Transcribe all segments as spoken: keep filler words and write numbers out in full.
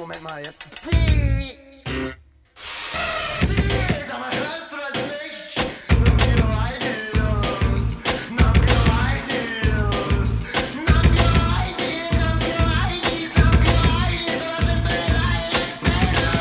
Moment mal, jetzt. Zieh! Zieh! Sag mal, hörst du das nicht? Nambio Ideas, Nambio Ideas, Nambio Ideas, Nambio Ideas, Nambio Ideas, was sind Beleidigungsfälle?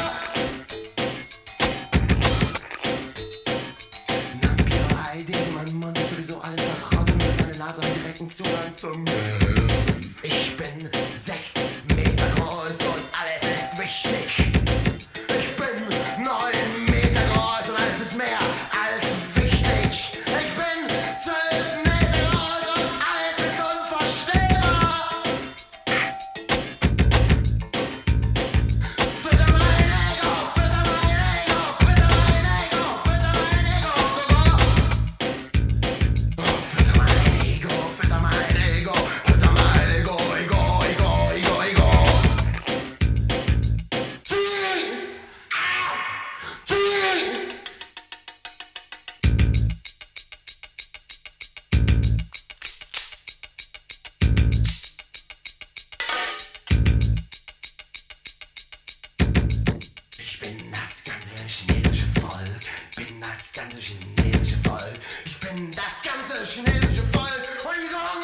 Nambio Ideas, mein Mund ist sowieso alles verrotten und meine Nase hat direkten Zugang zum Gehirn. Ich bin sechs Meter groß und alles ist wichtig. Ich bin neun Meter groß und alles ist mehr als wichtig. Ich bin zwölf Meter groß und alles ist unvorstellbar. Fütter mein Ego, fütter mein Ego, fütter mein Ego, fütter mein Ego, Gogo. Fütter mein Ego, fütter mein Ego, fütter mein Ego, Ego, Ego, Ego, Ego. Zieh! Ah! Zieh! Ich bin das ganze chinesische Volk, bin das ganze chinesische Volk, ich bin das ganze chinesische Volk und ich komm